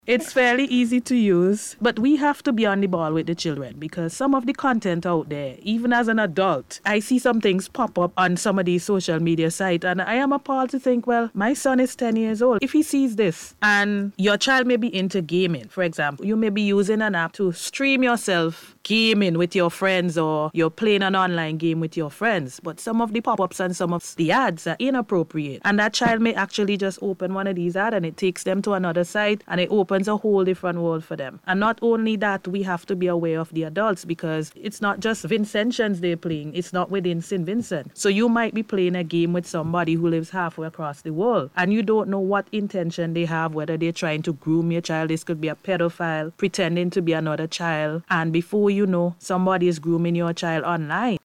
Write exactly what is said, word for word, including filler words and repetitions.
It's fairly easy to use, but we have to be on the ball with the children because some of the content out there, even as an adult, I see some things pop up on some of these social media sites and I am appalled to think, well, my son is ten years old. If he sees this and your child may be into gaming, for example, you may be using an app to stream yourself gaming with your friends or you're playing an online game with your friends, but some of the pop-ups and some of the ads are inappropriate and that child may actually just open one of these ads and it takes them to another site and it opens a whole different world for them. And not only that, we have to be aware of the adults because it's not just Vincentians they're playing, it's not within Saint Vincent. So you might be playing a game with somebody who lives halfway across the world and you don't know what intention they have, whether they're trying to groom your child. This could be a pedophile pretending to be another child, and before you know, somebody is grooming your child online.